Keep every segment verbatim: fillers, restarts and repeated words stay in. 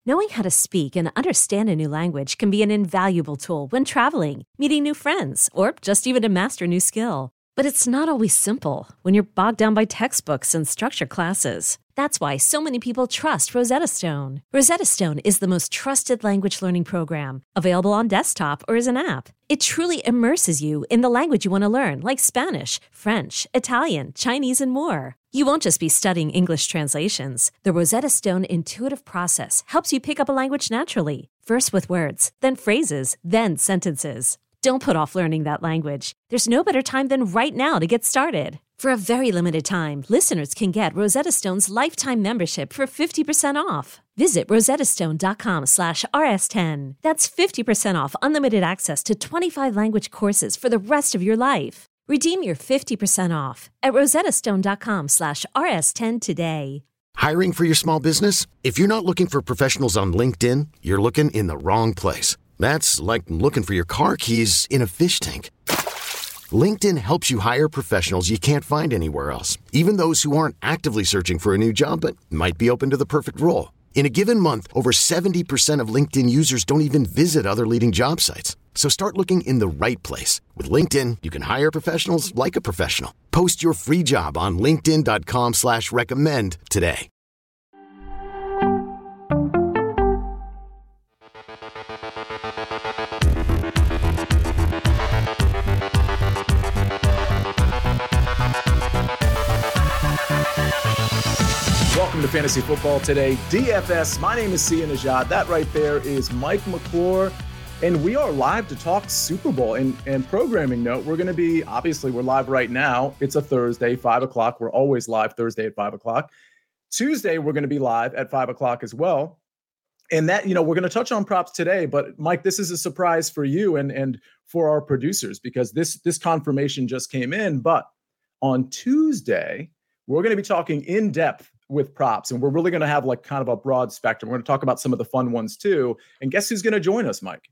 Knowing how to speak and understand a new language can be an invaluable tool when traveling, meeting new friends, or just even to master a new skill. But it's not always simple when you're bogged down by textbooks and structured classes. That's why so many people trust Rosetta Stone. Rosetta Stone is the most trusted language learning program, available on desktop or as an app. It truly immerses you in the language you want to learn, like Spanish, French, Italian, Chinese, and more. You won't just be studying English translations. The Rosetta Stone intuitive process helps you pick up a language naturally, first with words, then phrases, then sentences. Don't put off learning that language. There's no better time than right now to get started. For a very limited time, listeners can get Rosetta Stone's lifetime membership for fifty percent off. Visit rosettastone.com slash rs10. That's fifty percent off unlimited access to twenty-five language courses for the rest of your life. Redeem your fifty percent off at rosettastone.com slash rs10 today. Hiring for your small business? If you're not looking for professionals on LinkedIn, you're looking in the wrong place. That's like looking for your car keys in a fish tank. LinkedIn helps you hire professionals you can't find anywhere else, even those who aren't actively searching for a new job but might be open to the perfect role. In a given month, over seventy percent of LinkedIn users don't even visit other leading job sites. So start looking in the right place. With LinkedIn, you can hire professionals like a professional. Post your free job on linkedin.com slash recommend today. Welcome to Fantasy Football Today, D F S. My name is Sia Najad. That right there is Mike McClure. And we are live to talk Super Bowl. And, and programming note, we're going to be, obviously, we're live right now. It's a Thursday, five o'clock. We're always live Thursday at five o'clock. Tuesday, we're going to be live at five o'clock as well. And that, you know, we're going to touch on props today. But, Mike, this is a surprise for you and, and for our producers because this, this confirmation just came in. But on Tuesday, we're going to be talking in depth with props, and we're really going to have like kind of a broad spectrum. We're going to talk about some of the fun ones too. And guess who's going to join us, Mike?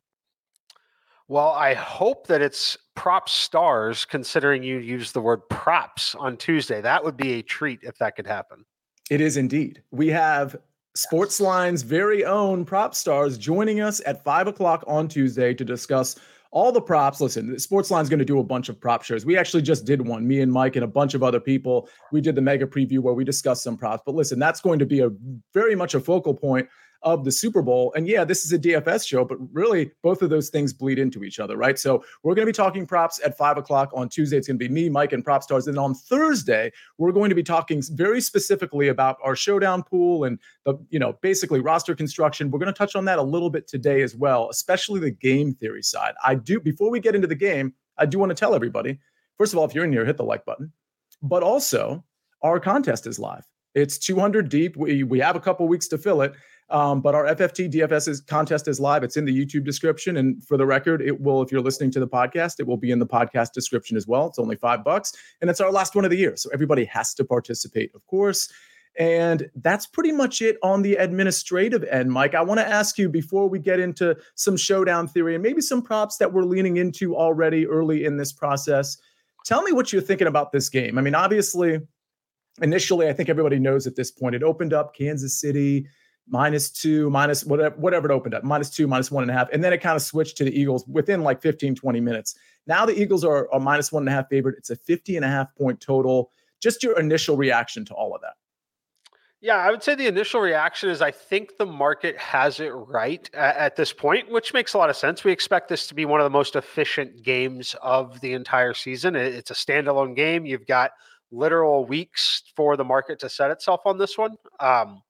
Well, I hope that it's prop stars, considering you used the word props on Tuesday. That would be a treat if that could happen. It is indeed. We have Sportsline's very own prop stars joining us at five o'clock on Tuesday to discuss all the props. Listen, Sportsline's going to do a bunch of prop shows. We actually just did one, me and Mike and a bunch of other people. We did the mega preview where we discussed some props. But listen, that's going to be a very much a focal point of the Super Bowl. And yeah, this is a D F S show, but really both of those things bleed into each other, right? So we're going to be talking props at five o'clock on Tuesday. It's going to be me, Mike, and Prop Stars. And on Thursday, we're going to be talking very specifically about our showdown pool and the, you know, basically roster construction. We're going to touch on that a little bit today as well, especially the game theory side. I do, before we get into the game, I do want to tell everybody, first of all, if you're in here, hit the like button, but also our contest is live. It's two hundred deep. We, we have a couple weeks to fill it. Um, but our F F T D F S is, contest is live. It's in the YouTube description. And for the record, it will, if you're listening to the podcast, it will be in the podcast description as well. It's only five bucks. And it's our last one of the year. So everybody has to participate, of course. And that's pretty much it on the administrative end, Mike. I want to ask you before we get into some showdown theory and maybe some props that we're leaning into already early in this process. Tell me what you're thinking about this game. I mean, obviously, initially, I think everybody knows at this point, it opened up Kansas City minus two, minus whatever, whatever it opened up, minus two, minus one and a half. And then it kind of switched to the Eagles within like fifteen, twenty minutes. Now the Eagles are a minus one and a half favorite. It's a fifty and a half point total. Just your initial reaction to all of that. Yeah, I would say the initial reaction is I think the market has it right at, at this point, which makes a lot of sense. We expect this to be one of the most efficient games of the entire season. It's a standalone game. You've got literal weeks for the market to set itself on this one. Um,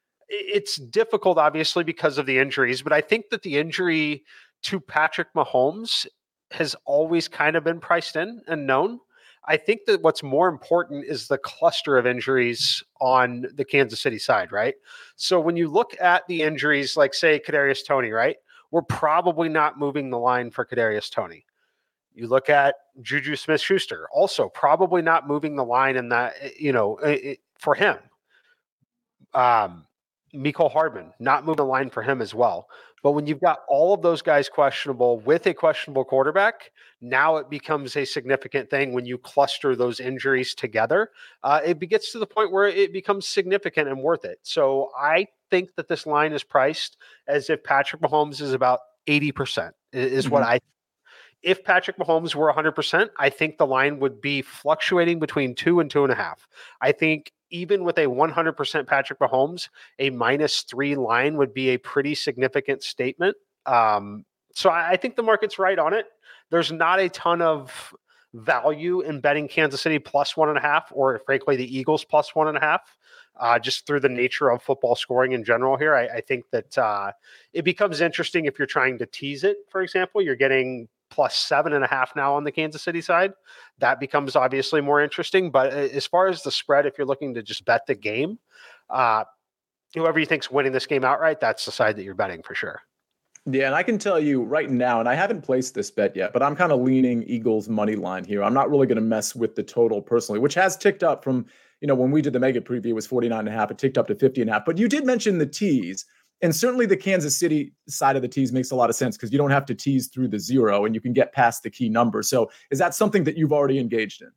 It's difficult, obviously, because of the injuries, but I think that the injury to Patrick Mahomes has always kind of been priced in and known. I think that what's more important is the cluster of injuries on the Kansas City side, right? So when you look at the injuries, like say Kadarius Toney, right? We're probably not moving the line for Kadarius Toney. You look at Juju Smith-Schuster, also probably not moving the line in that, you know, it, for him. Um, Mecole Hardman, not moving the line for him as well. But when you've got all of those guys questionable with a questionable quarterback, now it becomes a significant thing when you cluster those injuries together. Uh, it gets to the point where it becomes significant and worth it. So I think that this line is priced as if Patrick Mahomes is about eighty percent is mm-hmm. what I If Patrick Mahomes were one hundred percent, I think the line would be fluctuating between two and two and a half. I think even with a one hundred percent Patrick Mahomes, a minus three line would be a pretty significant statement. Um, so I, I think the market's right on it. There's not a ton of value in betting Kansas City plus one and a half, or frankly, the Eagles plus one and a half. Uh, just through the nature of football scoring in general here, I, I think that uh, it becomes interesting if you're trying to tease it. For example, you're getting plus seven and a half now on the Kansas City side. That becomes obviously more interesting. But as far as the spread, if you're looking to just bet the game, uh, whoever you think's winning this game outright, that's the side that you're betting for sure. Yeah, and I can tell you right now, and I haven't placed this bet yet, but I'm kind of leaning Eagles money line here. I'm not really going to mess with the total personally, which has ticked up from, you know, when we did the mega preview, it was forty-nine and a half. It ticked up to fifty and a half. But you did mention the tease. And certainly the Kansas City side of the tease makes a lot of sense because you don't have to tease through the zero and you can get past the key number. So is that something that you've already engaged in?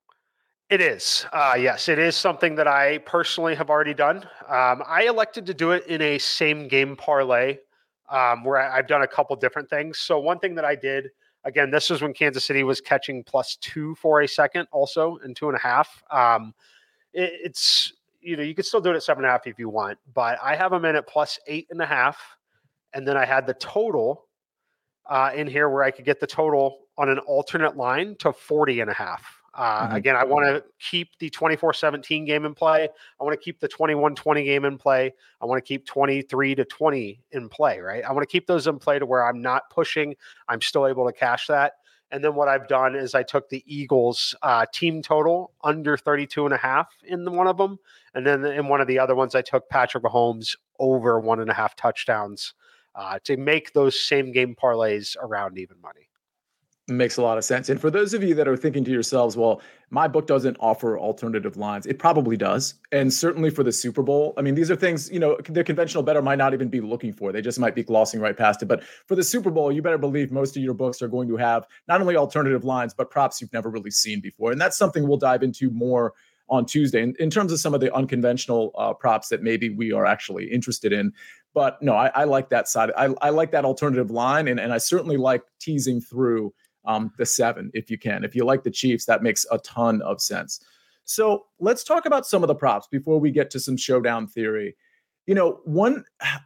It is. Uh, yes, it is something that I personally have already done. Um, I elected to do it in a same game parlay um, where I, I've done a couple different things. So one thing that I did, again, this was when Kansas City was catching plus two for a second also and two and a half. Um, it, it's... You know, you could still do it at seven and a half if you want, but I have them in at plus eight and a half. And then I had the total uh, in here where I could get the total on an alternate line to forty and a half. Uh, mm-hmm. Again, I want to keep the twenty-four seventeen game in play. I want to keep the twenty-one twenty game in play. I want to keep twenty-three to twenty in play, right? I want to keep those in play to where I'm not pushing. I'm still able to cash that. And then what I've done is I took the Eagles uh, team total under thirty-two and a half in the, one of them. And then in one of the other ones, I took Patrick Mahomes over one and a half touchdowns uh, to make those same game parlays around even money. Makes a lot of sense. And for those of you that are thinking to yourselves, well, my book doesn't offer alternative lines. It probably does. And certainly for the Super Bowl, I mean, these are things, you know, the conventional bettor might not even be looking for. They just might be glossing right past it. But for the Super Bowl, you better believe most of your books are going to have not only alternative lines, but props you've never really seen before. And that's something we'll dive into more on Tuesday in, in terms of some of the unconventional uh, props that maybe we are actually interested in. But no, I, I like that side. I, I like that alternative line. And, and I certainly like teasing through Um, the seven, if you can. If you like the Chiefs, that makes a ton of sense. So let's talk about some of the props before we get to some showdown theory. You know, one,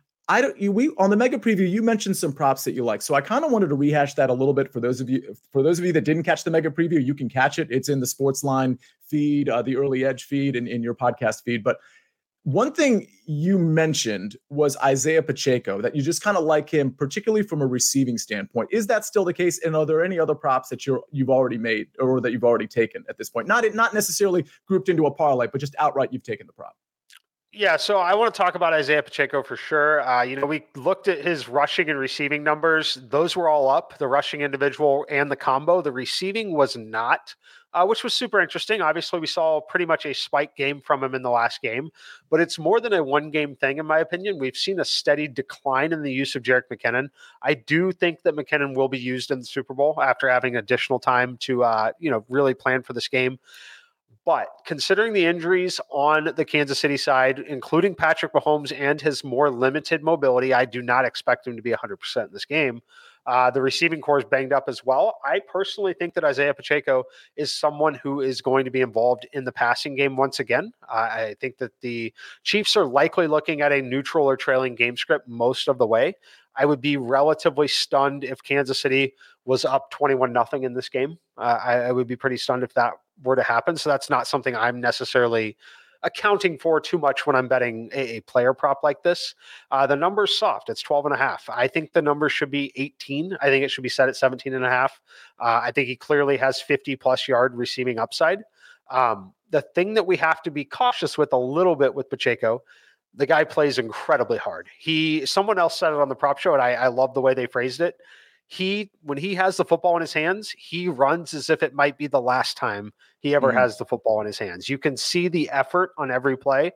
I don't, you, we on the mega preview, you mentioned some props that you like. So I kind of wanted to rehash that a little bit for those of you, for those of you that didn't catch the mega preview, you can catch it. It's in the Sportsline feed, uh, the Early Edge feed, and in your podcast feed. But one thing you mentioned was Isaiah Pacheco, that you just kind of like him, particularly from a receiving standpoint. Is that still the case? And are there any other props that you're, you've already made or that you've already taken at this point? Not, not necessarily grouped into a parlay, but just outright you've taken the prop. Yeah, so I want to talk about Isaiah Pacheco for sure. Uh, you know, we looked at his rushing and receiving numbers. Those were all up, the rushing individual and the combo. The receiving was not, uh, which was super interesting. Obviously, we saw pretty much a spike game from him in the last game, but it's more than a one-game thing, in my opinion. We've seen a steady decline in the use of Jerick McKinnon. I do think that McKinnon will be used in the Super Bowl after having additional time to, uh, you know, really plan for this game. But considering the injuries on the Kansas City side, including Patrick Mahomes and his more limited mobility, I do not expect him to be one hundred percent in this game. Uh, the receiving core is banged up as well. I personally think that Isaiah Pacheco is someone who is going to be involved in the passing game once again. Uh, I think that the Chiefs are likely looking at a neutral or trailing game script most of the way. I would be relatively stunned if Kansas City was up twenty-one nothing in this game. Uh, I, I would be pretty stunned if that were to happen. So that's not something I'm necessarily accounting for too much when I'm betting a, a player prop like this. Uh, the number's soft. It's twelve and a half. I think the number should be eighteen. I think it should be set at seventeen and a half. Uh, I think he clearly has fifty plus yard receiving upside. Um, the thing that we have to be cautious with a little bit with Pacheco, the guy plays incredibly hard. He, someone else said it on the prop show, and I, I love the way they phrased it. He, when he has the football in his hands, he runs as if it might be the last time he ever mm-hmm. has the football in his hands. You can see the effort on every play.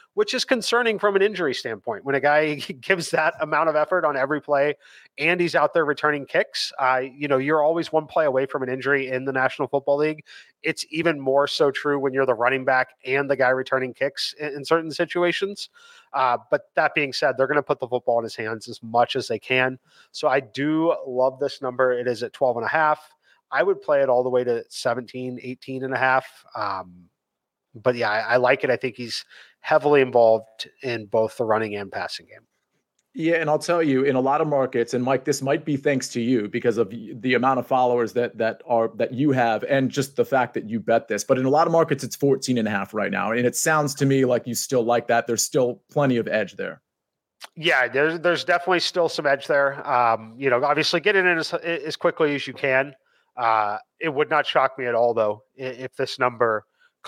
which is concerning from an injury standpoint. When a guy gives that amount of effort on every play and he's out there returning kicks, uh, you know, you're always one play away from an injury in the National Football League. It's even more so true when you're the running back and the guy returning kicks in, in certain situations. Uh, but that being said, they're going to put the football in his hands as much as they can. So I do love this number. It is at twelve and a half. I would play it all the way to seventeen, eighteen and a half. Um, but yeah, I, I like it. I think he's heavily involved in both the running and passing game. Yeah, and I'll tell you, in a lot of markets, and Mike, this might be thanks to you because of the amount of followers that that are that you have and just the fact that you bet this. But in a lot of markets, it's fourteen and a half right now. And it sounds to me like you still like that. There's still plenty of edge there. Yeah, there's there's definitely still some edge there. Um, you know, obviously get it in as, as quickly as you can. Uh, it would not shock me at all, though, if this number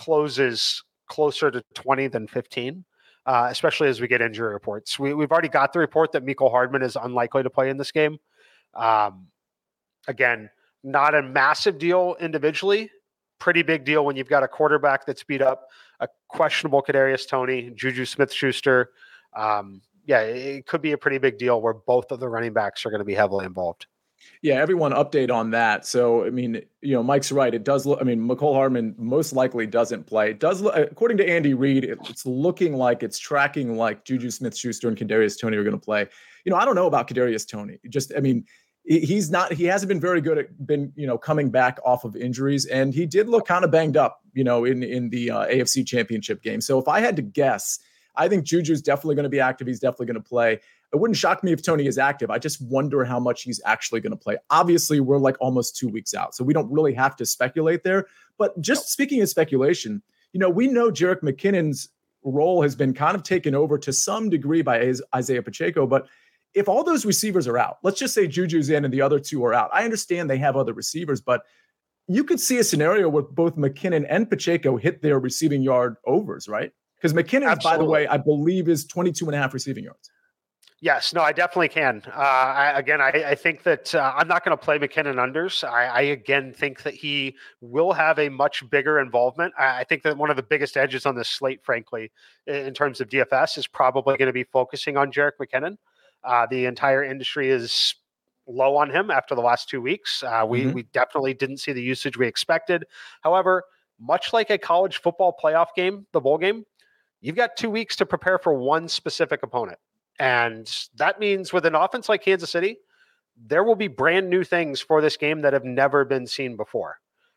closes closer to twenty than fifteen, uh, especially as we get injury reports. We, we've already got the report that Mecole Hardman is unlikely to play in this game. Um, again, not a massive deal individually. Pretty big deal when you've got a quarterback that's beat up, a questionable Kadarius Toney, Juju Smith-Schuster. Um, yeah, it could be a pretty big deal where both of the running backs are going to be heavily involved. Yeah, everyone update on that. So, I mean, you know, Mike's right. It does look, I mean, Mecole Hardman most likely doesn't play. It does look, according to Andy Reid, it, it's looking like it's tracking like Juju Smith-Schuster and Kadarius Toney are going to play. You know, I don't know about Kadarius Toney. Just, I mean, he's not, he hasn't been very good at been, you know, coming back off of injuries. And he did look kind of banged up, you know, in, in the uh, A F C Championship game. So if I had to guess, I think Juju's definitely going to be active. He's definitely going to play. It wouldn't shock me if Toney is active. I just wonder how much he's actually going to play. Obviously, we're like almost two weeks out, so we don't really have to speculate there. But just speaking of speculation, you know, we know Jerick McKinnon's role has been kind of taken over to some degree by Isaiah Pacheco. But if all those receivers are out, let's just say Juju's in and the other two are out. I understand they have other receivers, but you could see a scenario where both McKinnon and Pacheco hit their receiving yard overs, right? Because McKinnon, Absolutely. by the way, I believe is twenty-two and a half receiving yards. Yes, no, I definitely can. Uh, I, again, I, I think that uh, I'm not going to play McKinnon unders. I, I, again, think that he will have a much bigger involvement. I, I think that one of the biggest edges on this slate, frankly, in, in terms of D F S is probably going to be focusing on Jerick McKinnon. Uh, the entire industry is low on him after the last two weeks. Uh, we, mm-hmm. we definitely didn't see the usage we expected. However, much like a college football playoff game, the bowl game, you've got two weeks to prepare for one specific opponent. And that means with an offense like Kansas City, there will be brand new things for this game that have never been seen before.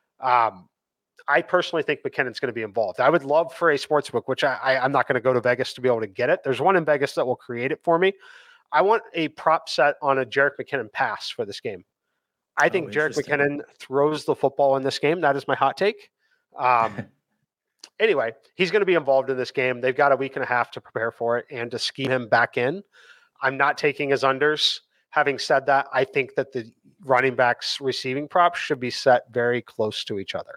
Um, I personally think McKinnon's going to be involved. I would love for a sportsbook, which I, I, I'm not going to go to Vegas to be able to get it. There's one in Vegas that will create it for me. I want a prop set on a Jerick McKinnon pass for this game. I think oh, Jerick McKinnon throws the football in this game. That is my hot take. Um, Anyway, he's going to be involved in this game. They've got a week and a half to prepare for it and to scheme him back in. I'm not taking his unders. Having said that, I think that the running backs receiving props should be set very close to each other.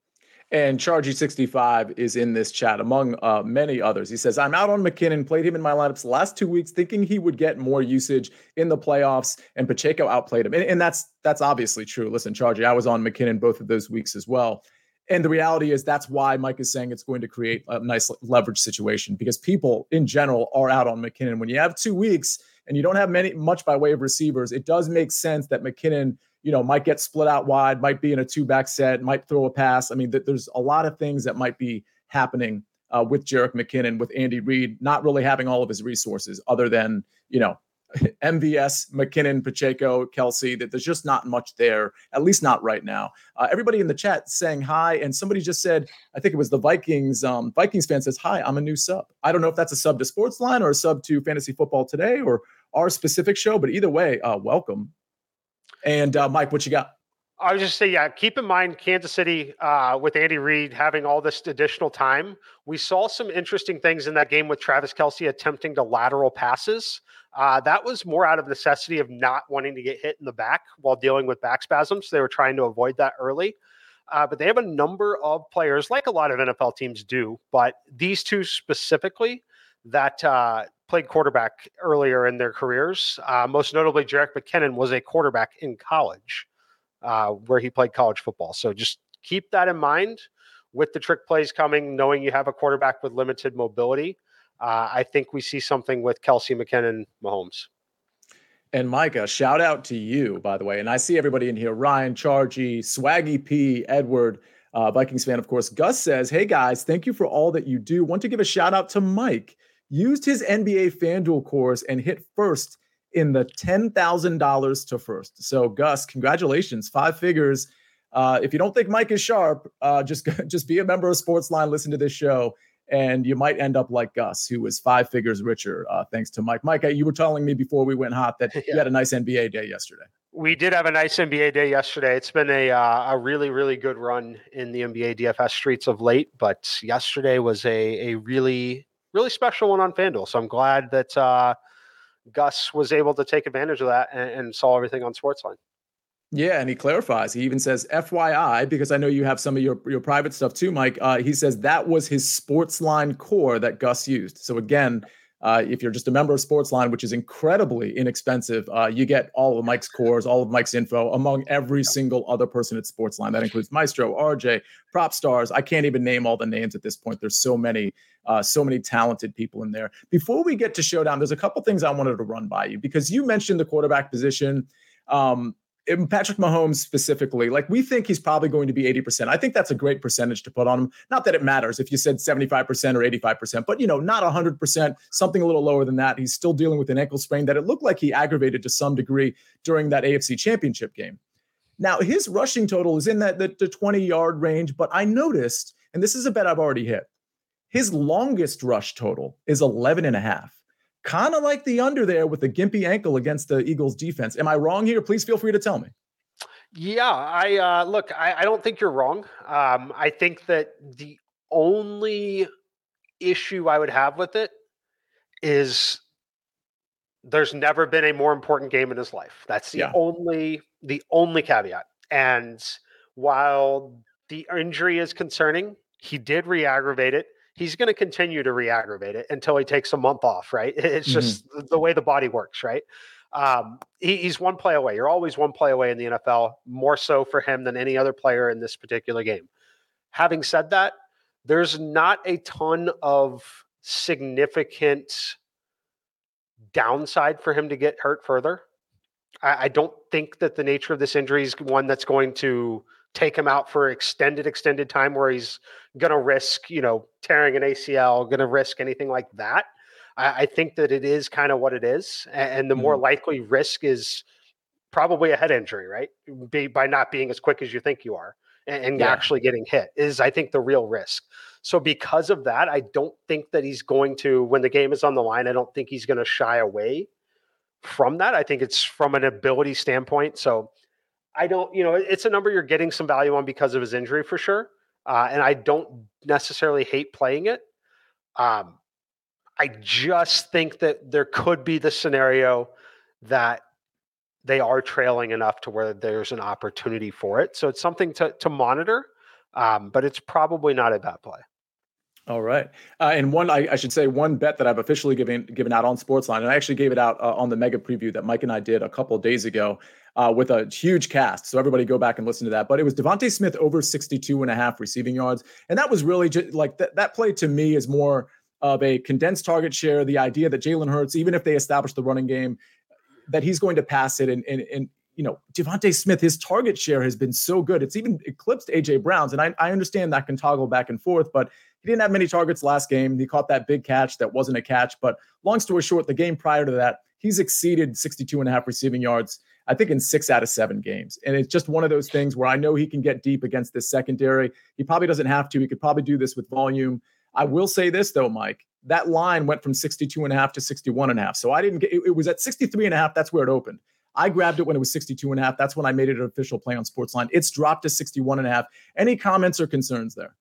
And Chargy sixty-five is in this chat among uh, many others. He says, I'm out on McKinnon, played him in my lineups the last two weeks, thinking he would get more usage in the playoffs, and Pacheco outplayed him. And, and that's that's obviously true. Listen, Chargy, I was on McKinnon both of those weeks as well. And the reality is that's why Mike is saying it's going to create a nice leverage situation because people in general are out on McKinnon. When you have two weeks and you don't have many much by way of receivers, it does make sense that McKinnon, you know, might get split out wide, might be in a two-back set, might throw a pass. I mean, th- there's a lot of things that might be happening uh, with Jerick McKinnon, with Andy Reid not really having all of his resources other than, you know, M V S, McKinnon, Pacheco, Kelsey, that there's just not much there, at least not right now. Uh, everybody in the chat saying hi, and somebody just said, I think it was the Vikings, um, Vikings fan says, hi, I'm a new sub. I don't know if that's a sub to Sportsline or a sub to Fantasy Football Today or our specific show, but either way, uh, welcome. And uh, Mike, what you got? I was just saying, yeah, keep in mind Kansas City uh, with Andy Reid having all this additional time. We saw some interesting things in that game with Travis Kelce attempting to lateral passes. Uh, that was more out of necessity of not wanting to get hit in the back while dealing with back spasms. They were trying to avoid that early. Uh, but they have a number of players, like a lot of N F L teams do, but these two specifically that uh, played quarterback earlier in their careers. Uh, most notably, Jerick McKinnon was a quarterback in college. Uh, where he played college football. So just keep that in mind with the trick plays coming, knowing you have a quarterback with limited mobility. uh, I think we see something with Kelsey, McKinnon, Mahomes. And Micah, shout out to you, by the way. And I see everybody in here, Ryan, Chargy, Swaggy P, Edward, uh, Vikings fan, of course. Gus says, hey guys, thank you for all that you do. Want to give a shout out to Mike. Used his N B A FanDuel course and hit first in the ten thousand dollars to first. So Gus, congratulations, five figures. Uh, if you don't think Mike is sharp, uh, just, just be a member of Sportsline, listen to this show, and you might end up like Gus, who was five figures richer, uh, thanks to Mike. Mike, you were telling me before we went hot that yeah. you had a nice N B A day yesterday. We did have a nice N B A day yesterday. It's been a uh, a really, really good run in the N B A D F S streets of late, but yesterday was a a really, really special one on FanDuel. So I'm glad that uh, Gus was able to take advantage of that and, and saw everything on Sportsline. Yeah, and he clarifies. He even says, F Y I, because I know you have some of your, your private stuff too, Mike. Uh, he says that was his Sportsline core that Gus used. So again, uh, if you're just a member of Sportsline, which is incredibly inexpensive, uh, you get all of Mike's cores, all of Mike's info among every single other person at Sportsline. That includes Maestro, R J, Prop Stars. I can't even name all the names at this point. There's so many, uh, so many talented people in there. Before we get to Showdown, there's a couple things I wanted to run by you because you mentioned the quarterback position. Um, Patrick Mahomes specifically, like we think he's probably going to be eighty percent. I think that's a great percentage to put on him. Not that it matters if you said seventy-five percent or eighty-five percent, but you know, not one hundred percent, something a little lower than that. He's still dealing with an ankle sprain that it looked like he aggravated to some degree during that A F C Championship game. Now, his rushing total is in that the, the twenty-yard range, but I noticed, and this is a bet I've already hit, his longest rush total is eleven and a half. Kind of like the under there with the gimpy ankle against the Eagles defense. Am I wrong here? Please feel free to tell me. Yeah, I uh, look, I, I don't think you're wrong. Um, I think that the only issue I would have with it is there's never been a more important game in his life. That's the yeah. only, the only caveat. And while the injury is concerning, he did re-aggravate it. He's going to continue to re-aggravate it until he takes a month off, right? It's just mm-hmm. the way the body works, right? Um, he, he's one play away. You're always one play away in the N F L, more so for him than any other player in this particular game. Having said that, there's not a ton of significant downside for him to get hurt further. I, I don't think that the nature of this injury is one that's going to take him out for extended, extended time where he's going to risk, you know, tearing an A C L, going to risk anything like that. I, I think that it is kind of what it is. And, and the mm-hmm. more likely risk is probably a head injury, right? Be, by not being as quick as you think you are and, and yeah. actually getting hit is, I think, the real risk. So because of that, I don't think that he's going to, when the game is on the line, I don't think he's going to shy away from that. I think it's from an ability standpoint. So I don't, you know, it's a number you're getting some value on because of his injury for sure. Uh, and I don't necessarily hate playing it. Um, I just think that there could be the scenario that they are trailing enough to where there's an opportunity for it. So it's something to, to monitor, um, but it's probably not a bad play. All right. Uh, and one, I, I should say one bet that I've officially given given out on Sportsline, and I actually gave it out uh, on the mega preview that Mike and I did a couple of days ago uh, with a huge cast. So everybody go back and listen to that. But it was Devontae Smith over sixty-two and a half receiving yards. And that was really just like th- that play to me is more of a condensed target share. The idea that Jalen Hurts, even if they establish the running game, that he's going to pass it. And, and, and you know, Devontae Smith, his target share has been so good. It's even eclipsed A J Brown's. And I, I understand that can toggle back and forth, but he didn't have many targets last game. He caught that big catch that wasn't a catch. But long story short, the game prior to that, he's exceeded sixty-two and a half receiving yards, I think, in six out of seven games. And it's just one of those things where I know he can get deep against this secondary. He probably doesn't have to. He could probably do this with volume. I will say this, though, Mike. That line went from sixty-two and a half to sixty-one and a half. So I didn't get it. It was at sixty-three and a half. That's where it opened. I grabbed it when it was sixty-two and a half. That's when I made it an official play on Sportsline. It's dropped to sixty-one and a half. Any comments or concerns there?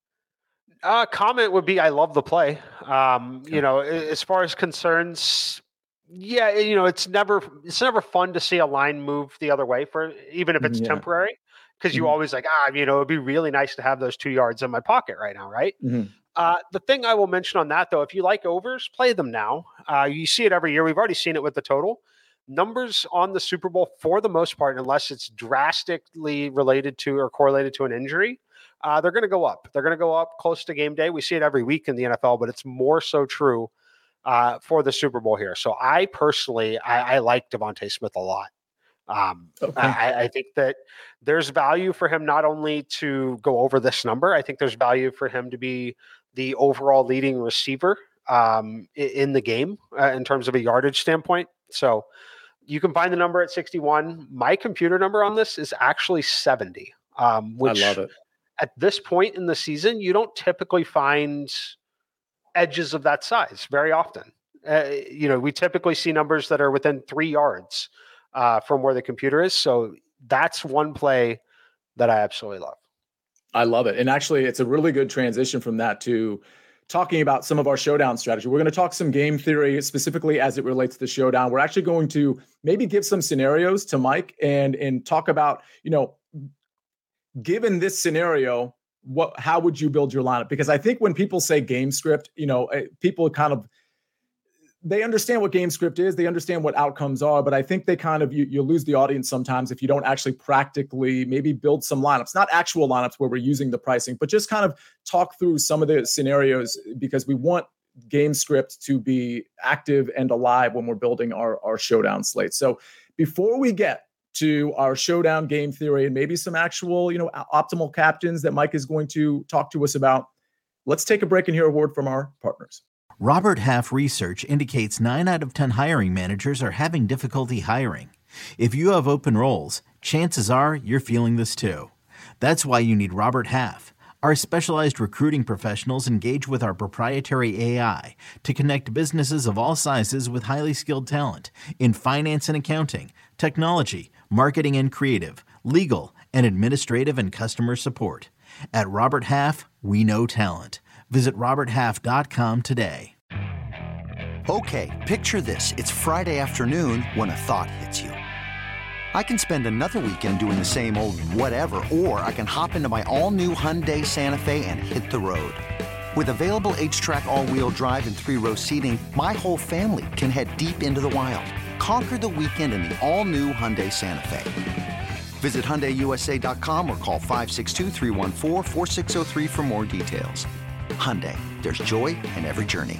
Uh, comment would be, I love the play. Um, okay. You know, as far as concerns, yeah, you know, it's never, it's never fun to see a line move the other way for, even if it's yeah. temporary, because you mm-hmm. always like, ah, you know, it'd be really nice to have those two yards in my pocket right now. Right. Mm-hmm. Uh, the thing I will mention on that though, if you like overs, play them now. Uh, you see it every year. We've already seen it with the total numbers on the Super Bowl for the most part, unless it's drastically related to or correlated to an injury. uh, they're going to go up. They're going to go up close to game day. We see it every week in the N F L, but it's more so true uh, for the Super Bowl here. So I personally, I, I like Devontae Smith a lot. Um, okay. I, I think that there's value for him not only to go over this number. I think there's value for him to be the overall leading receiver um, in, in the game uh, in terms of a yardage standpoint. So you can find the number at sixty-one. My computer number on this is actually seventy. Um, which I love it. At this point in the season, you don't typically find edges of that size very often. Uh, you know, we typically see numbers that are within three yards uh, from where the computer is. So that's one play that I absolutely love. I love it. And actually, it's a really good transition from that to talking about some of our showdown strategy. We're going to talk some game theory specifically as it relates to the showdown. We're actually going to maybe give some scenarios to Mike and, and talk about, you know, given this scenario, what, how would you build your lineup? Because I think when people say game script, you know, people kind of, they understand what game script is. They understand what outcomes are, but I think they kind of, you, you lose the audience sometimes if you don't actually practically maybe build some lineups, not actual lineups where we're using the pricing, but just kind of talk through some of the scenarios, because we want game script to be active and alive when we're building our, our showdown slate. So before we get to our showdown game theory and maybe some actual, you know, optimal captains that Mike is going to talk to us about, let's take a break and hear a word from our partners. Robert Half research indicates nine out of ten hiring managers are having difficulty hiring. If you have open roles, chances are you're feeling this too. That's why you need Robert Half. Our specialized recruiting professionals engage with our proprietary A I to connect businesses of all sizes with highly skilled talent in finance and accounting, technology, marketing and creative, legal, and administrative and customer support. At Robert Half, we know talent. Visit robert half dot com today. Okay, picture this. It's Friday afternoon when a thought hits you. I can spend another weekend doing the same old whatever, or I can hop into my all-new Hyundai Santa Fe and hit the road. With available H-Track all-wheel drive and three-row seating, my whole family can head deep into the wild. Conquer the weekend in the all-new Hyundai Santa Fe. Visit Hyundai U S A dot com or call five six two, three one four, four six zero three for more details. Hyundai, there's joy in every journey.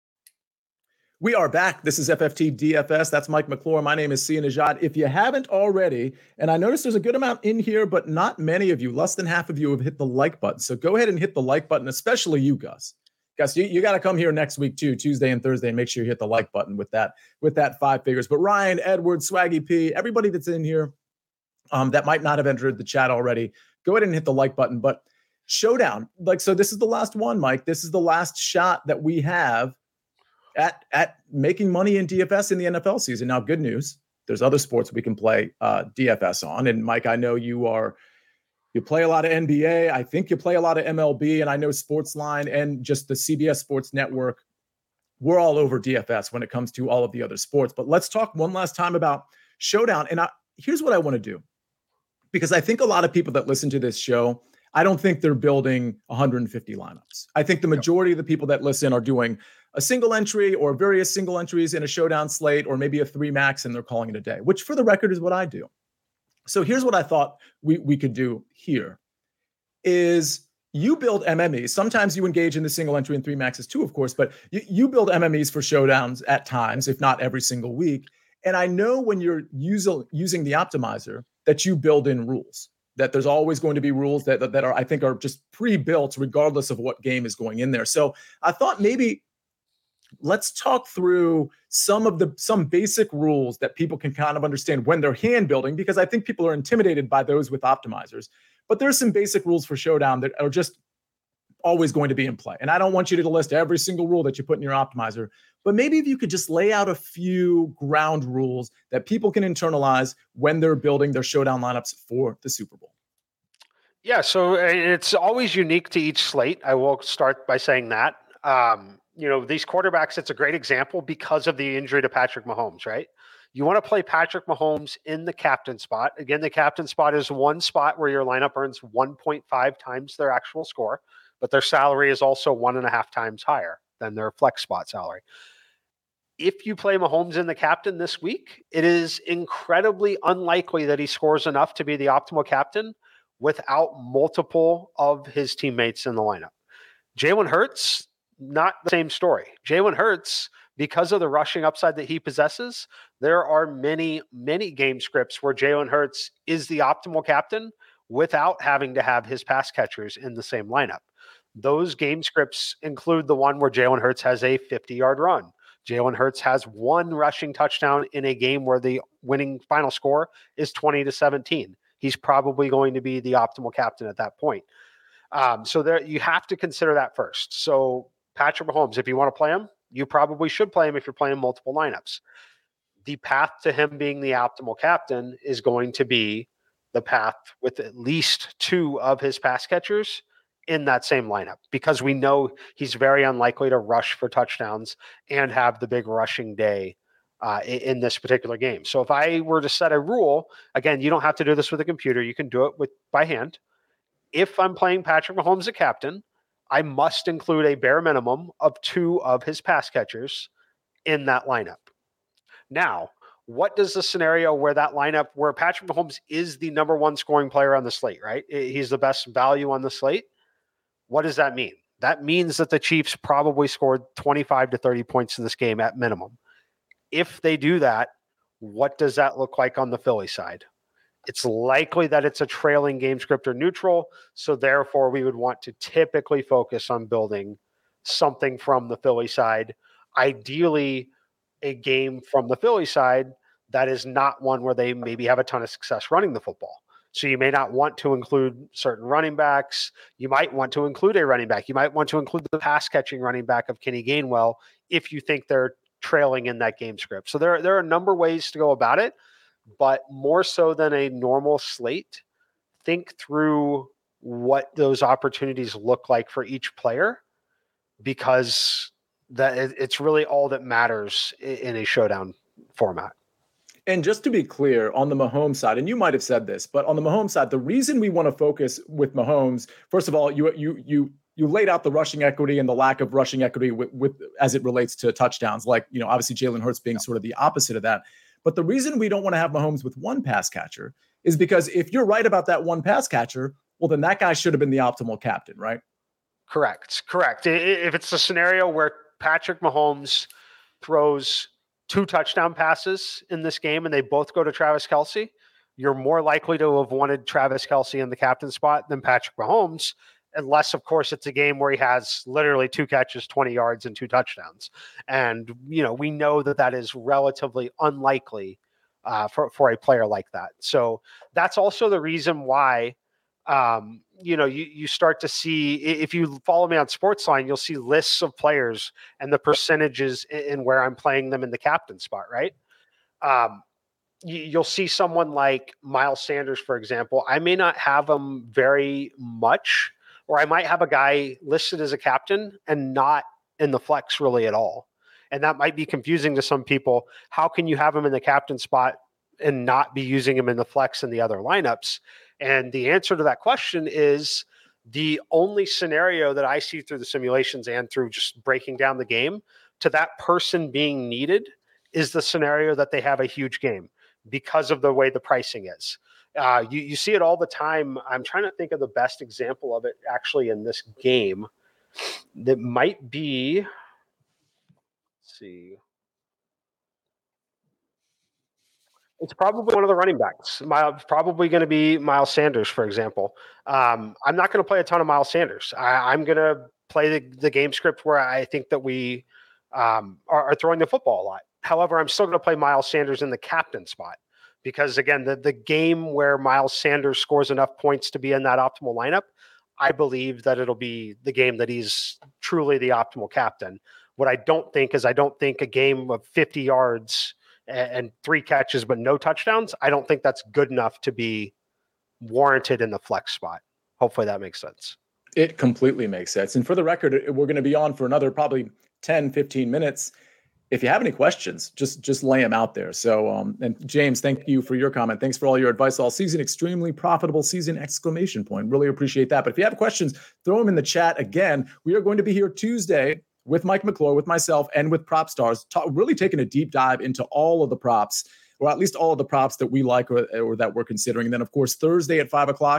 We are back. This is F F T D F S. That's Mike McClure. My name is Sia Nejad. If you haven't already, and I noticed there's a good amount in here, but not many of you, less than half of you have hit the like button. So go ahead and hit the like button, especially you, Gus. Gus, you, you got to come here next week too, Tuesday and Thursday, and make sure you hit the like button with that, with that five figures. But Ryan, Edward, Swaggy P, everybody that's in here um, that might not have entered the chat already, go ahead and hit the like button. But showdown, like, so this is the last one, Mike. This is the last shot that we have at at making money in D F S in the N F L season. Now, good news, there's other sports we can play uh, D F S on. And Mike, I know you are, you play a lot of N B A. I think you play a lot of M L B, and I know Sportsline and just the C B S Sports Network. We're all over D F S when it comes to all of the other sports. But let's talk one last time about showdown. And I, here's what I want to do, because I think a lot of people that listen to this show, I don't think they're building one hundred fifty lineups. I think the majority of the people that listen are doing a single entry or various single entries in a showdown slate, or maybe a three max, and they're calling it a day, which for the record is what I do. So here's what I thought we, we could do here is you build M M Es. Sometimes you engage in the single entry and three maxes too, of course, but you, you build M M Es for showdowns at times, if not every single week. And I know when you're using, using the optimizer that you build in rules, that there's always going to be rules that, that, that are, I think, are just pre-built regardless of what game is going in there. So I thought maybe let's talk through some of the, some basic rules that people can kind of understand when they're hand building, because I think people are intimidated by those with optimizers, but there's some basic rules for showdown that are just always going to be in play. And I don't want you to list every single rule that you put in your optimizer, but maybe if you could just lay out a few ground rules that people can internalize when they're building their showdown lineups for the Super Bowl. Yeah, so it's always unique to each slate. I will start by saying that. Um, you know, these quarterbacks, it's a great example because of the injury to Patrick Mahomes, right? You want to play Patrick Mahomes in the captain spot. Again, the captain spot is one spot where your lineup earns one point five times their actual score, but their salary is also one and a half times higher than their flex spot salary. If you play Mahomes in the captain this week, it is incredibly unlikely that he scores enough to be the optimal captain without multiple of his teammates in the lineup. Jalen Hurts, not the same story. Jalen Hurts, because of the rushing upside that he possesses, there are many, many game scripts where Jalen Hurts is the optimal captain without having to have his pass catchers in the same lineup. Those game scripts include the one where Jalen Hurts has a fifty-yard run. Jalen Hurts has one rushing touchdown in a game where the winning final score is twenty to seventeen. He's probably going to be the optimal captain at that point. Um, so there, you have to consider that first. So Patrick Mahomes, if you want to play him, you probably should play him if you're playing multiple lineups. The path to him being the optimal captain is going to be the path with at least two of his pass catchers in that same lineup, because we know he's very unlikely to rush for touchdowns and have the big rushing day uh, in, in this particular game. So if I were to set a rule, again, you don't have to do this with a computer. You can do it with by hand. If I'm playing Patrick Mahomes as captain, I must include a bare minimum of two of his pass catchers in that lineup. Now, what does the scenario where that lineup, where Patrick Mahomes is the number one scoring player on the slate, right? He's the best value on the slate. What does that mean? That means that the Chiefs probably scored twenty-five to thirty points in this game at minimum. If they do that, what does that look like on the Philly side? It's likely that it's a trailing game script or neutral. So therefore, we would want to typically focus on building something from the Philly side. Ideally, a game from the Philly side that is not one where they maybe have a ton of success running the football. So you may not want to include certain running backs. You might want to include a running back. You might want to include the pass catching running back of Kenny Gainwell if you think they're trailing in that game script. So there, there are a number of ways to go about it, but more so than a normal slate, think through what those opportunities look like for each player, because that it's really all that matters in a showdown format. And just to be clear, on the Mahomes side, and you might have said this, but on the Mahomes side, the reason we want to focus with Mahomes, first of all, you you you you laid out the rushing equity and the lack of rushing equity with, with as it relates to touchdowns. Like, you know, obviously Jalen Hurts being sort of the opposite of that. But the reason we don't want to have Mahomes with one pass catcher is because if you're right about that one pass catcher, well, then that guy should have been the optimal captain, right? Correct. Correct. If it's a scenario where Patrick Mahomes throws two touchdown passes in this game and they both go to Travis Kelce, you're more likely to have wanted Travis Kelce in the captain spot than Patrick Mahomes, unless, of course, it's a game where he has literally two catches, twenty yards, and two touchdowns. And, you know, we know that that is relatively unlikely uh, for, for a player like that. So that's also the reason why, um, you know, you, you start to see, if you follow me on Sportsline, you'll see lists of players and the percentages in, in where I'm playing them in the captain spot, right? Um, you, you'll see someone like Miles Sanders, for example. I may not have him very much, or I might have a guy listed as a captain and not in the flex really at all. And that might be confusing to some people. How can you have him in the captain spot and not be using him in the flex in the other lineups? And the answer to that question is the only scenario that I see through the simulations and through just breaking down the game to that person being needed is the scenario that they have a huge game because of the way the pricing is. Uh, you, you see it all the time. I'm trying to think of the best example of it actually in this game. That might be, let's see. It's probably one of the running backs. Miles, probably going to be Miles Sanders, for example. Um, I'm not going to play a ton of Miles Sanders. I, I'm going to play the, the game script where I think that we um, are, are throwing the football a lot. However, I'm still going to play Miles Sanders in the captain spot because, again, the, the game where Miles Sanders scores enough points to be in that optimal lineup, I believe that it'll be the game that he's truly the optimal captain. What I don't think is I don't think a game of fifty yards and three catches but no touchdowns, I don't think that's good enough to be warranted in the flex spot. Hopefully that makes sense. It completely makes sense. And for the record, we're going to be on for another probably ten, fifteen minutes. If you have any questions, just just lay them out there. So, um, and James, thank you for your comment. Thanks for all your advice all season. Extremely profitable season, exclamation point. Really appreciate that. But if you have questions, throw them in the chat. Again, we are going to be here Tuesday with Mike McClure, with myself, and with Prop Stars, talk, really taking a deep dive into all of the props, or at least all of the props that we like or, or that we're considering. And then, of course, Thursday at five o'clock,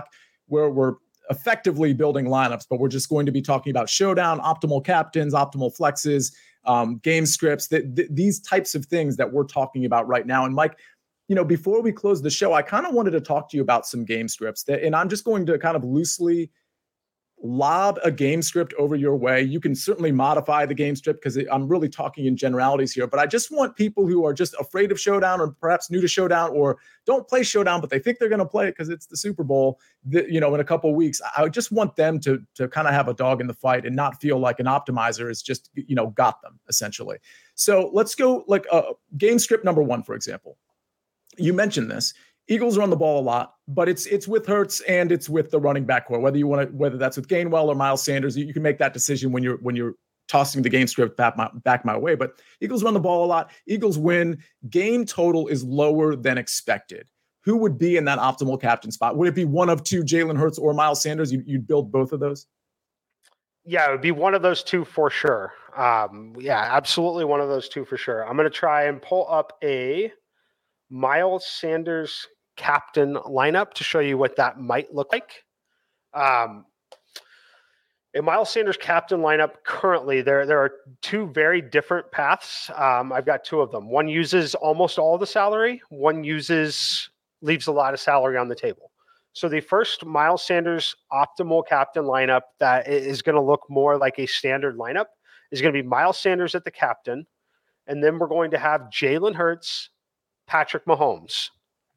where we're effectively building lineups, but we're just going to be talking about showdown, optimal captains, optimal flexes, um, game scripts, that th- these types of things that we're talking about right now. And Mike, you know, before we close the show, I kind of wanted to talk to you about some game scripts that, and I'm just going to kind of loosely lob a game script over your way. You can certainly modify the game script because I'm really talking in generalities here, but I just want people who are just afraid of Showdown or perhaps new to Showdown or don't play Showdown, but they think they're going to play it because it's the Super Bowl, the, you know, in a couple of weeks. I just want them to, to kind of have a dog in the fight and not feel like an optimizer is just, you know, got them essentially. So let's go like uh, game script number one, for example. You mentioned this. Eagles run the ball a lot, but it's it's with Hurts and it's with the running back core. Whether you want to, whether that's with Gainwell or Miles Sanders, you, you can make that decision when you're when you're tossing the game script back my back my way. But Eagles run the ball a lot. Eagles win. Game total is lower than expected. Who would be in that optimal captain spot? Would it be one of two, Jalen Hurts or Miles Sanders? You, you'd build both of those? Yeah, it would be one of those two for sure. Um, yeah, absolutely one of those two for sure. I'm going to try and pull up a Miles Sanders captain lineup to show you what that might look like. Um, a Miles Sanders captain lineup currently, there, there are two very different paths. Um, I've got two of them. One uses almost all the salary. One uses, leaves a lot of salary on the table. So the first Miles Sanders optimal captain lineup that is going to look more like a standard lineup is going to be Miles Sanders at the captain. And then we're going to have Jalen Hurts, Patrick Mahomes.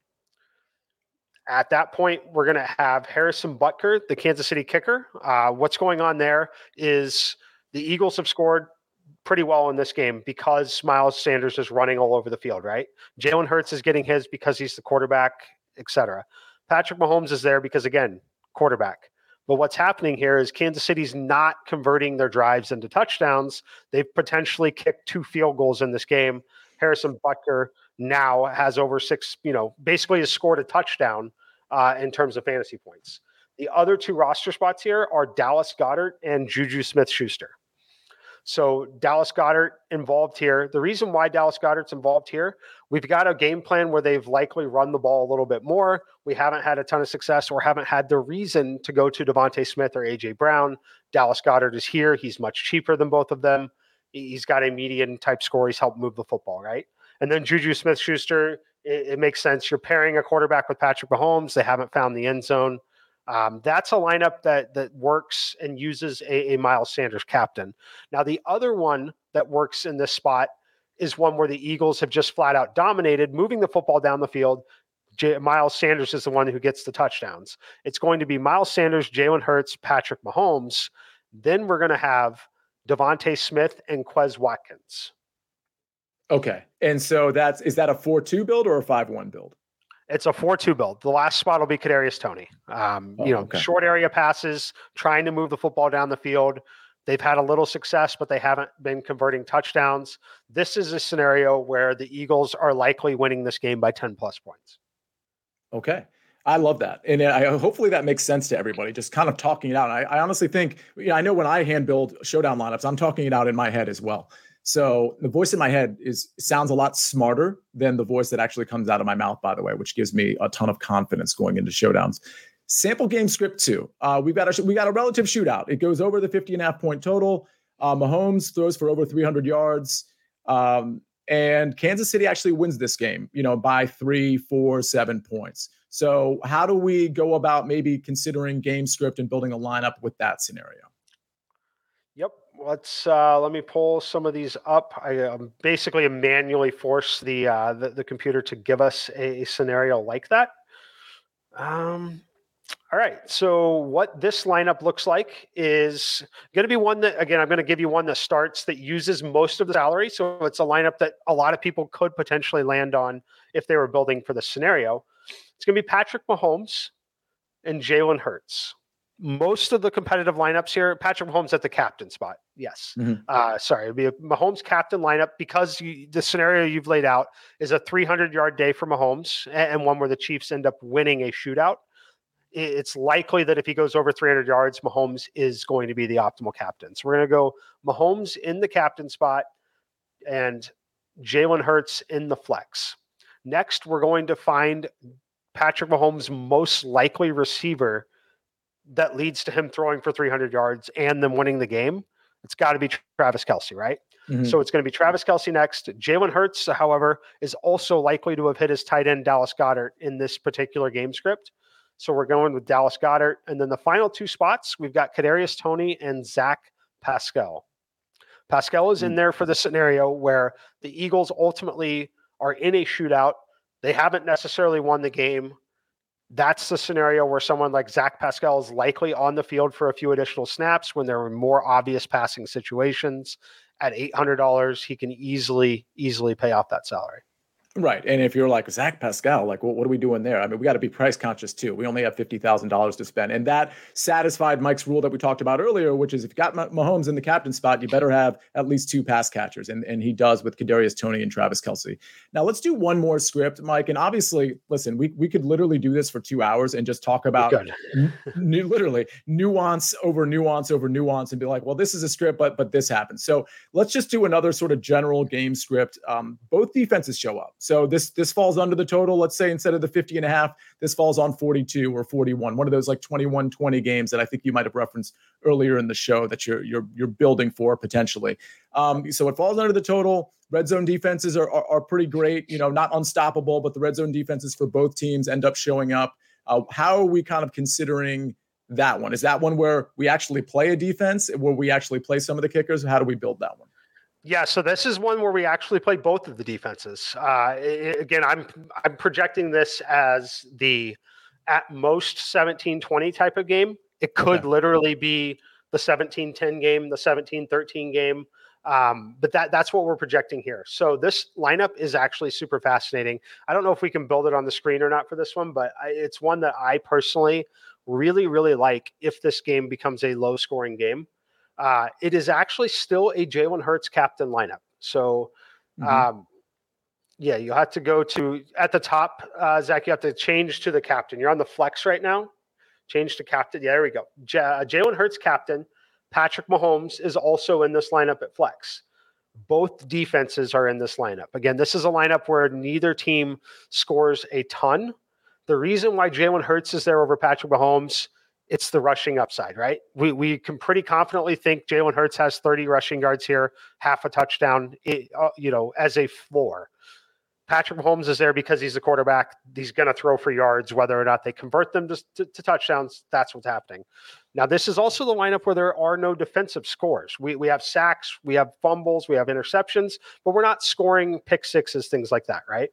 At that point, we're going to have Harrison Butker, the Kansas City kicker. Uh, what's going on there is the Eagles have scored pretty well in this game because Miles Sanders is running all over the field, right? Jalen Hurts is getting his because he's the quarterback, et cetera. Patrick Mahomes is there because, again, quarterback. But what's happening here is Kansas City's not converting their drives into touchdowns. They've potentially kicked two field goals in this game. Harrison Butker now has over six, you know, basically has scored a touchdown uh, in terms of fantasy points. The other two roster spots here are Dallas Goedert and Juju Smith-Schuster. So Dallas Goedert involved here. The reason why Dallas Goedert's involved here, we've got a game plan where they've likely run the ball a little bit more. We haven't had a ton of success or haven't had the reason to go to Devontae Smith or A J Brown. Dallas Goedert is here. He's much cheaper than both of them. He's got a median type score. He's helped move the football, right? And then Juju Smith-Schuster, it, it makes sense. You're pairing a quarterback with Patrick Mahomes. They haven't found the end zone. Um, that's a lineup that that works and uses a, a Miles Sanders captain. Now, the other one that works in this spot is one where the Eagles have just flat out dominated, moving the football down the field. J- Miles Sanders is the one who gets the touchdowns. It's going to be Miles Sanders, Jalen Hurts, Patrick Mahomes. Then we're going to have Devontae Smith and Quez Watkins. Okay. And so that's, is that a four two build or a five one build? It's a four two build. The last spot will be Kadarius Toney. Um, oh, you know, okay. Short area passes, trying to move the football down the field. They've had a little success, but they haven't been converting touchdowns. This is a scenario where the Eagles are likely winning this game by ten plus points. Okay. I love that. And I, hopefully that makes sense to everybody, just kind of talking it out. I, I honestly think, you know, I know when I hand build showdown lineups, I'm talking it out in my head as well. So the voice in my head is sounds a lot smarter than the voice that actually comes out of my mouth, by the way, which gives me a ton of confidence going into showdowns. Sample game script two. Uh, we've got a we got a relative shootout. It goes over the fifty and a half point total. Uh, Mahomes throws for over three hundred yards. Um, and Kansas City actually wins this game, you know, by three, four, seven points. So how do we go about maybe considering game script and building a lineup with that scenario? Yep. Let's uh, let me pull some of these up. I um, basically manually force the, uh, the the computer to give us a, a scenario like that. Um, all right. So what this lineup looks like is going to be one that, again, I'm going to give you one that starts that uses most of the salary. So it's a lineup that a lot of people could potentially land on if they were building for the scenario. It's going to be Patrick Mahomes and Jalen Hurts. Most of the competitive lineups here, Patrick Mahomes at the captain spot. Yes. Mm-hmm. Uh, sorry, it'd be a Mahomes captain lineup because you, the scenario you've laid out is a three hundred yard day for Mahomes and one where the Chiefs end up winning a shootout. It's likely that if he goes over three hundred yards, Mahomes is going to be the optimal captain. So we're going to go Mahomes in the captain spot and Jalen Hurts in the flex. Next, we're going to find Patrick Mahomes' most likely receiver that leads to him throwing for three hundred yards and them winning the game, it's got to be Travis Kelce, right? Mm-hmm. So it's going to be Travis Kelce next. Jalen Hurts, however, is also likely to have hit his tight end Dallas Goedert in this particular game script. So we're going with Dallas Goedert. And then the final two spots, we've got Kadarius Toney and Zach Pascal. Pascal is in there for the scenario where the Eagles ultimately are in a shootout. They haven't necessarily won the game. That's the scenario where someone like Zach Pascal is likely on the field for a few additional snaps when there are more obvious passing situations. At eight hundred dollars, he can easily, easily pay off that salary. Right. And if you're like Zach Pascal, like, well, what are we doing there? I mean, we got to be price conscious too. We only have fifty thousand dollars to spend. And that satisfied Mike's rule that we talked about earlier, which is if you got Mahomes in the captain spot, you better have at least two pass catchers. And, and he does with Kadarius Toney and Travis Kelce. Now let's do one more script, Mike. And obviously, listen, we, we could literally do this for two hours and just talk about n- literally nuance over nuance over nuance and be like, well, this is a script, but, but this happens. So let's just do another sort of general game script. Um, both defenses show up. So this this falls under the total. Let's say instead of the fifty and a half, this falls on forty-two or forty-one. One of those like twenty-one twenty games that I think you might have referenced earlier in the show that you're you're you're building for potentially. Um, so it falls under the total. Red zone defenses are, are are pretty great. You know, not unstoppable, but the red zone defenses for both teams end up showing up. Uh, how are we kind of considering that one? Is that one where we actually play a defense, where we actually play some of the kickers? How do we build that one? Yeah, so this is one where we actually play both of the defenses. Uh, it, again, I'm I'm projecting this as the at most seventeen twenty type of game. It could okay. literally be the seventeen ten game, the seventeen thirteen game, um, but that that's what we're projecting here. So this lineup is actually super fascinating. I don't know if we can build it on the screen or not for this one, but I, it's one that I personally really, really like if this game becomes a low-scoring game. Uh, it is actually still a Jalen Hurts captain lineup. So, mm-hmm. um, yeah, you have to go to at the top, uh, Zach, you have to change to the captain. You're on the flex right now. Change to captain. Yeah, there we go. J- uh, Jalen Hurts captain. Patrick Mahomes is also in this lineup at flex. Both defenses are in this lineup. Again, this is a lineup where neither team scores a ton. The reason why Jalen Hurts is there over Patrick Mahomes, it's the rushing upside, right? We we can pretty confidently think Jalen Hurts has thirty rushing yards here, half a touchdown, it, uh, you know, as a floor. Patrick Mahomes is there because he's the quarterback. He's going to throw for yards, whether or not they convert them to, to, to touchdowns. That's what's happening. Now, this is also the lineup where there are no defensive scores. We we have sacks, we have fumbles, we have interceptions, but we're not scoring pick sixes, things like that, right?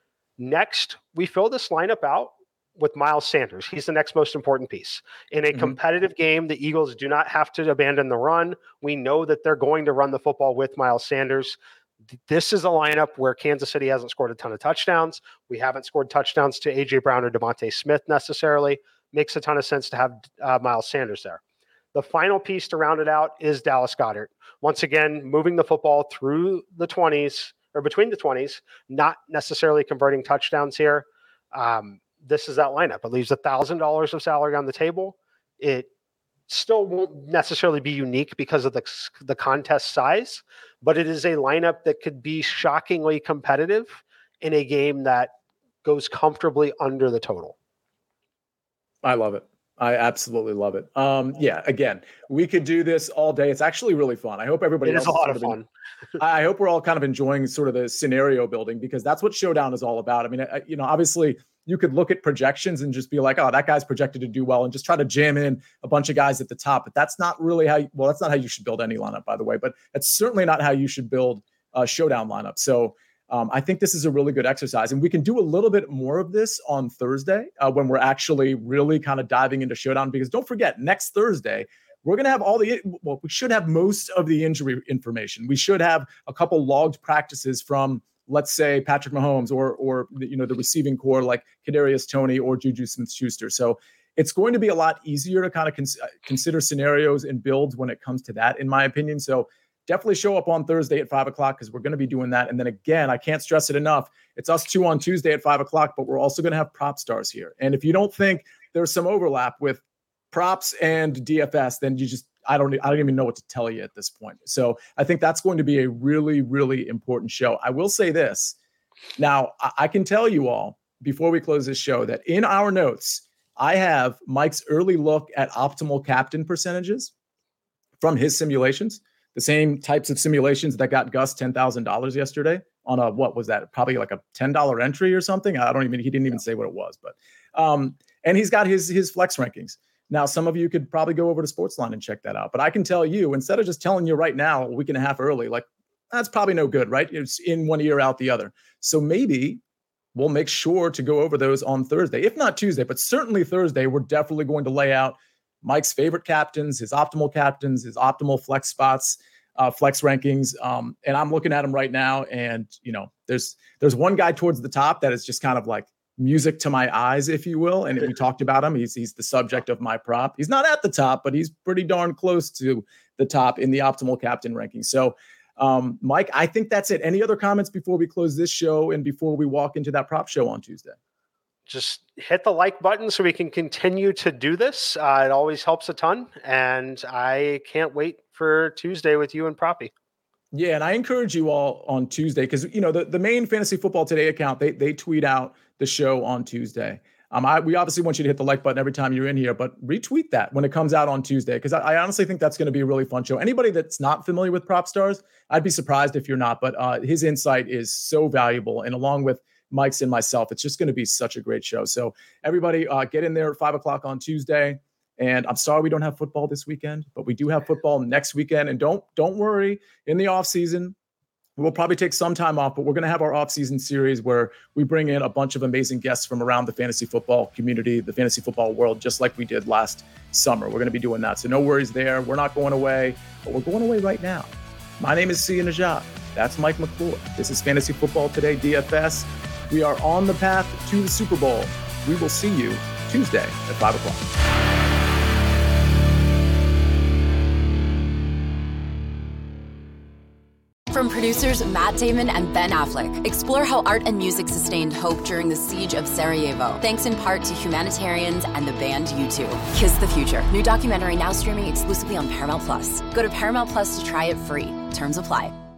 Next, we fill this lineup out with Miles Sanders. He's the next most important piece. In a mm-hmm. competitive game, the Eagles do not have to abandon the run. We know that they're going to run the football with Miles Sanders. This is a lineup where Kansas City hasn't scored a ton of touchdowns. We haven't scored touchdowns to A J Brown or Devontae Smith necessarily. Makes a ton of sense to have uh, Miles Sanders there. The final piece to round it out is Dallas Goedert. Once again, moving the football through the twenties or between the twenties, not necessarily converting touchdowns here. Um, This is that lineup. It leaves one thousand dollars of salary on the table. It still won't necessarily be unique because of the, the contest size, but it is a lineup that could be shockingly competitive in a game that goes comfortably under the total. I love it. I absolutely love it. Um, yeah, again, we could do this all day. It's actually really fun. I hope everybody it else is a lot is of fun. En- I hope we're all kind of enjoying sort of the scenario building because that's what Showdown is all about. I mean, I, you know, obviously you could look at projections and just be like, oh, that guy's projected to do well and just try to jam in a bunch of guys at the top. But that's not really how, you, well, that's not how you should build any lineup, by the way, but that's certainly not how you should build a Showdown lineup. So Um, I think this is a really good exercise, and we can do a little bit more of this on Thursday uh, when we're actually really kind of diving into Showdown, because don't forget, next Thursday, we're going to have all the, well, we should have most of the injury information. We should have a couple logged practices from, let's say, Patrick Mahomes or, or you know, the receiving core like Kadarius Toney or Juju Smith-Schuster. So it's going to be a lot easier to kind of cons- consider scenarios and builds when it comes to that, in my opinion. So definitely show up on Thursday at five o'clock because we're going to be doing that. And then again, I can't stress it enough. It's us two on Tuesday at five o'clock, but we're also going to have prop stars here. And if you don't think there's some overlap with props and D F S, then you just, I don't, I don't even know what to tell you at this point. So I think that's going to be a really, really important show. I will say this. Now, I, I can tell you all before we close this show that in our notes, I have Mike's early look at optimal captain percentages from his simulations, the same types of simulations that got Gus ten thousand dollars yesterday on a, what was that? Probably like a ten dollars entry or something. I don't even, he didn't even say what it was, but, um, and he's got his, his flex rankings. Now, some of you could probably go over to Sportsline and check that out, but I can tell you, instead of just telling you right now, a week and a half early, like that's probably no good, right? It's in one ear, out the other. So maybe we'll make sure to go over those on Thursday, if not Tuesday, but certainly Thursday. We're definitely going to lay out Mike's favorite captains, his optimal captains, his optimal flex spots, uh, flex rankings. Um, and I'm looking at them right now. And, you know, there's, there's one guy towards the top that is just kind of like music to my eyes, if you will. And we talked about him. He's, he's the subject of my prop. He's not at the top, but he's pretty darn close to the top in the optimal captain ranking. So, um, Mike, I think that's it. Any other comments before we close this show and before we walk into that prop show on Tuesday? Just hit the like button so we can continue to do this. Uh, it always helps a ton. And I can't wait for Tuesday with you and Proppy. Yeah, and I encourage you all on Tuesday because, you know, the, the main Fantasy Football Today account, they they tweet out the show on Tuesday. Um, I, we obviously want you to hit the like button every time you're in here, but retweet that when it comes out on Tuesday because I, I honestly think that's going to be a really fun show. Anybody that's not familiar with PropStars, I'd be surprised if you're not, but uh, his insight is so valuable. And along with Mike's and myself, it's just going to be such a great show. So everybody uh, get in there at five o'clock on Tuesday. And I'm sorry we don't have football this weekend, but we do have football next weekend. And don't don't worry, in the off season, we'll probably take some time off, but we're going to have our off-season series where we bring in a bunch of amazing guests from around the fantasy football community, the fantasy football world, just like we did last summer. We're going to be doing that. So no worries there. We're not going away, but we're going away right now. My name is Sia Najat. That's Mike McClure. This is Fantasy Football Today, D F S. We are on the path to the Super Bowl. We will see you Tuesday at five o'clock. From producers Matt Damon and Ben Affleck, explore how art and music sustained hope during the siege of Sarajevo, thanks in part to humanitarians and the band U two. Kiss the Future. New documentary now streaming exclusively on Paramount Plus. Go to Paramount Plus to try it free. Terms apply.